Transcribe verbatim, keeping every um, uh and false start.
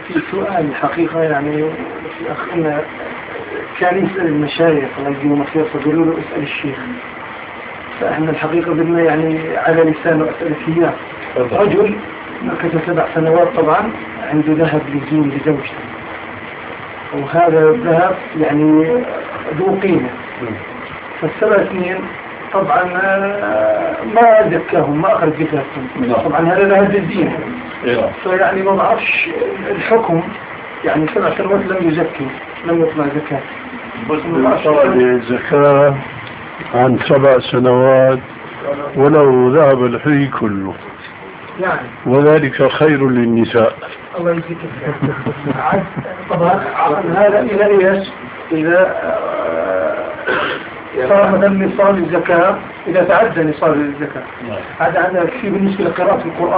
في سؤال الحقيقة يعني في أخينا كان يسأل المشايخ الله يجزيهم خير فقالوا له اسأل الشيخ. فإحنا الحقيقة بدنا يعني على لسان وأسأل فيها. رجل مكث سبع سنوات طبعا عنده ذهب لزوم لزوجته، وهذا الذهب يعني ذو قيمة. فالسبع سنين طبعا ما زكاهم ما أخذ زكاتهم، طبعا هذا ذهب الدين. فيعني ما بعرفش الحكم، يعني سبع سنوات لم يزكي لم يطلع زكاة. بس الزكاة عن سبع سنوات ولو ذهب الحي كله يعني وذلك خير للنساء. الله يجزيك طبعا هذا إلى إيش إذا صار مثلا نصاب الزكاة، إذا تعدى نصاب الزكاة. هذا هذا شيء بالنسبة لقراءة القرآن.